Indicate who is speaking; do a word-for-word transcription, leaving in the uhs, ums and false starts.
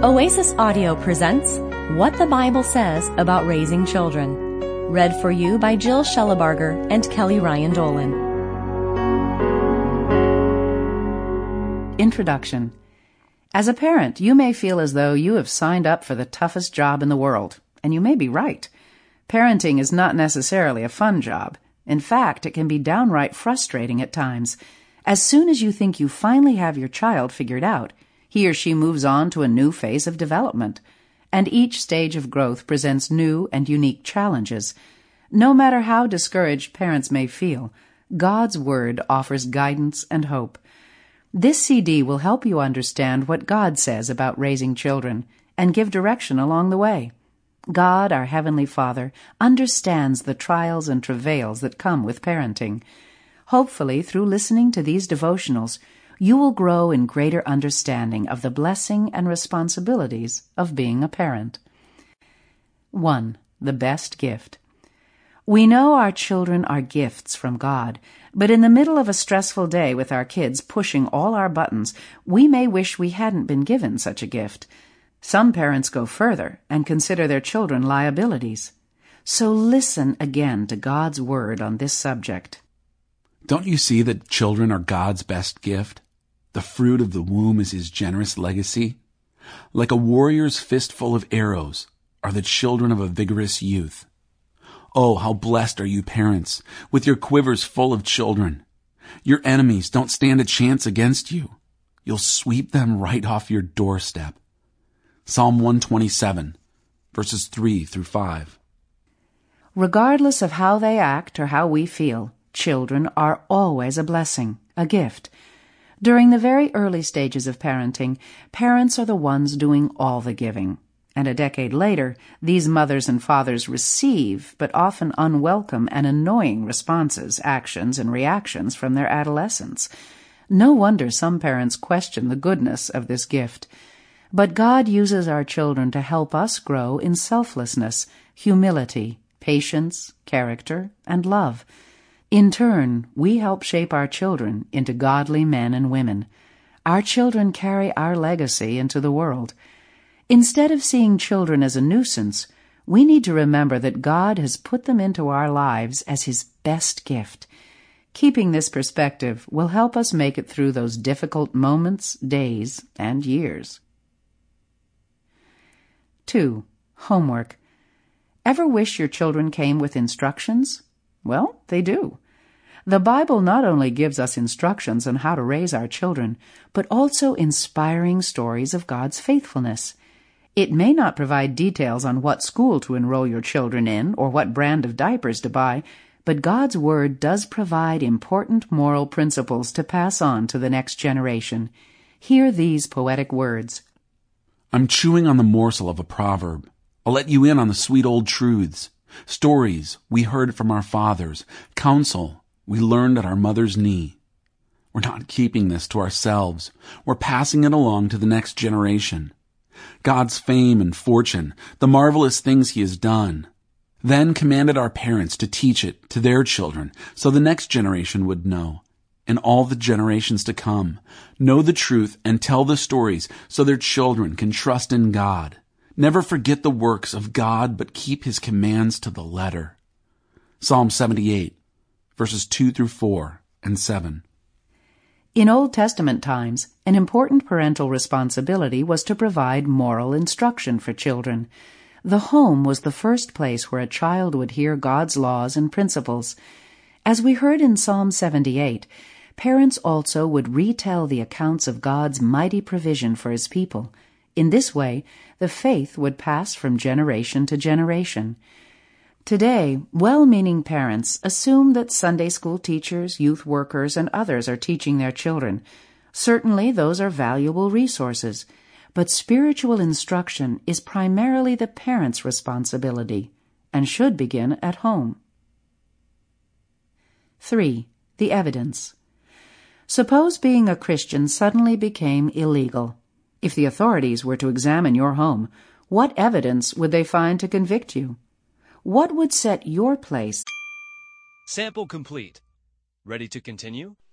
Speaker 1: Oasis Audio presents What the Bible Says About Raising Children. Read for you by Jill Shellabarger and Kelly Ryan Dolan.
Speaker 2: Introduction. As a parent, you may feel as though you have signed up for the toughest job in the world, and you may be right. Parenting is not necessarily a fun job. In fact, it can be downright frustrating at times. As soon as you think you finally have your child figured out, he or she moves on to a new phase of development, and each stage of growth presents new and unique challenges. No matter how discouraged parents may feel, God's Word offers guidance and hope. This C D will help you understand what God says about raising children and give direction along the way. God, our Heavenly Father, understands the trials and travails that come with parenting. Hopefully, through listening to these devotionals, you will grow in greater understanding of the blessing and responsibilities of being a parent. one. The best gift. We know our children are gifts from God, but in the middle of a stressful day with our kids pushing all our buttons, we may wish we hadn't been given such a gift. Some parents go further and consider their children liabilities. So listen again to God's Word on this subject.
Speaker 3: Don't you see that children are God's best gift? The fruit of the womb is His generous legacy. Like a warrior's fistful of arrows are the children of a vigorous youth. Oh, how blessed are you parents, with your quivers full of children. Your enemies don't stand a chance against you. You'll sweep them right off your doorstep. Psalm one twenty-seven, verses three through five.
Speaker 2: Regardless of how they act or how we feel, children are always a blessing, a gift. During the very early stages of parenting, parents are the ones doing all the giving. And a decade later, these mothers and fathers receive, but often unwelcome and annoying responses, actions, and reactions from their adolescents. No wonder some parents question the goodness of this gift. But God uses our children to help us grow in selflessness, humility, patience, character, and love. In turn, we help shape our children into godly men and women. Our children carry our legacy into the world. Instead of seeing children as a nuisance, we need to remember that God has put them into our lives as His best gift. Keeping this perspective will help us make it through those difficult moments, days, and years. two. Homework. Ever wish your children came with instructions? Well, they do. The Bible not only gives us instructions on how to raise our children, but also inspiring stories of God's faithfulness. It may not provide details on what school to enroll your children in or what brand of diapers to buy, but God's Word does provide important moral principles to pass on to the next generation. Hear these poetic words.
Speaker 3: I'm chewing on the morsel of a proverb. I'll let you in on the sweet old truths. Stories we heard from our fathers. Counsel we learned at our mother's knee. We're not keeping this to ourselves. We're passing it along to the next generation. God's fame and fortune, the marvelous things He has done, then commanded our parents to teach it to their children so the next generation would know, and all the generations to come, know the truth and tell the stories so their children can trust in God. Never forget the works of God, but keep His commands to the letter. Psalm seventy-eight, verses two through four and seven.
Speaker 2: In Old Testament times, an important parental responsibility was to provide moral instruction for children. The home was the first place where a child would hear God's laws and principles. As we heard in Psalm seventy-eight, parents also would retell the accounts of God's mighty provision for His people. In this way, the faith would pass from generation to generation. Today, well-meaning parents assume that Sunday school teachers, youth workers, and others are teaching their children. Certainly, those are valuable resources, but spiritual instruction is primarily the parent's responsibility and should begin at home. three. The evidence. Suppose being a Christian suddenly became illegal. If the authorities were to examine your home, what evidence would they find to convict you? What would set your place?
Speaker 4: Sample complete. Ready to continue?